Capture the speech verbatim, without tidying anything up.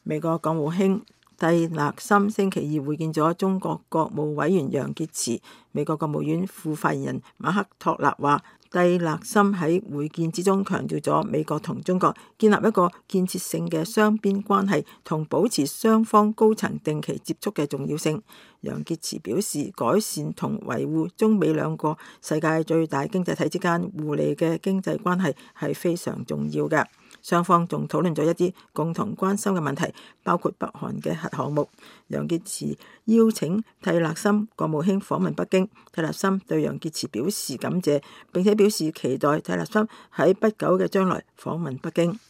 美國國務卿蒂勒森星期二會見咗中國國務委員楊潔篪。美國國務院副發言人馬克托納話，蒂勒森喺會見之中強調咗美國同中國建立一個建設性嘅雙邊關係同保持雙方高層定期接觸嘅重要性。楊潔篪表示，改善同維護中美兩個世界最大經濟體之間互利嘅經濟關係係非常重要嘅。雙方仲討論咗一啲共同關心嘅問題，包括北韓嘅核項目。楊潔篪邀請蒂勒森國務卿訪問北京，蒂勒森對楊潔篪表示感謝，並且表示期待蒂勒森喺不久嘅將來訪問北京。